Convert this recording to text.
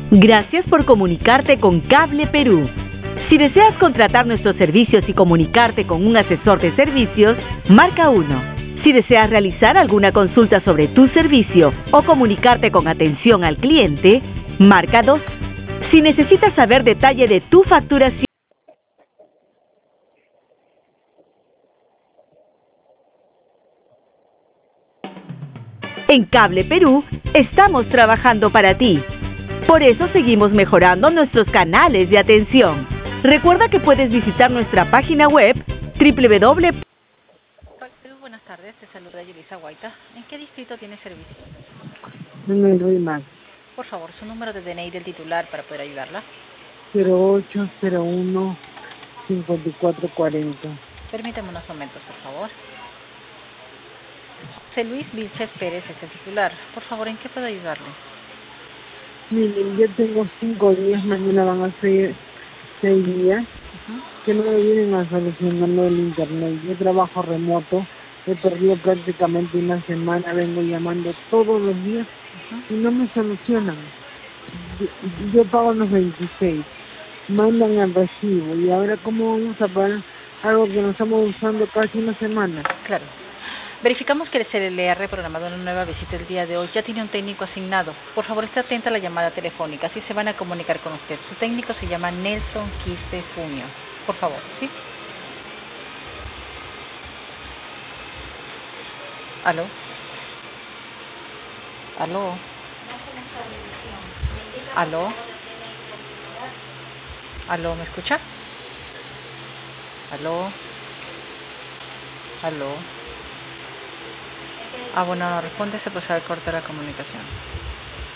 Gracias por comunicarte con Cable Perú. Si deseas contratar nuestros servicios y comunicarte con un asesor de servicios, marca 1. Si deseas realizar alguna consulta sobre tu servicio o comunicarte con atención al cliente, marca 2. Si necesitas saber detalle de tu facturación, en Cable Perú estamos trabajando para ti. Por eso seguimos mejorando nuestros canales de atención. Recuerda que puedes visitar nuestra página web www. Buenas tardes, te saluda Yelisa Guaita. ¿En qué distrito tiene servicio? En el Ruimán. Por favor, su número de DNI del titular para poder ayudarla. 0801-5440. Permítame unos momentos, por favor. José Luis Vilches Pérez es el titular. Por favor, ¿en qué puedo ayudarle? Miren, yo tengo 5 días, mañana van a ser 6 días, que no me vienen a solucionarlo el internet. Yo trabajo remoto, he perdido prácticamente una semana, vengo llamando todos los días y no me solucionan. Yo pago los 26, mandan el recibo y ahora ¿cómo vamos a pagar algo que nos estamos usando casi una semana? Claro. Verificamos que se le ha reprogramado una nueva visita el día de hoy. Ya tiene un técnico asignado. Por favor, esté atenta a la llamada telefónica. Así se van a comunicar con usted. Su técnico se llama Nelson Quispe Junio. Por favor, ¿sí? ¿Aló? ¿Aló? ¿Aló? ¿Aló? ¿Me escucha? ¿Aló? ¿Aló? Bueno, no responde, se puede cortar la comunicación.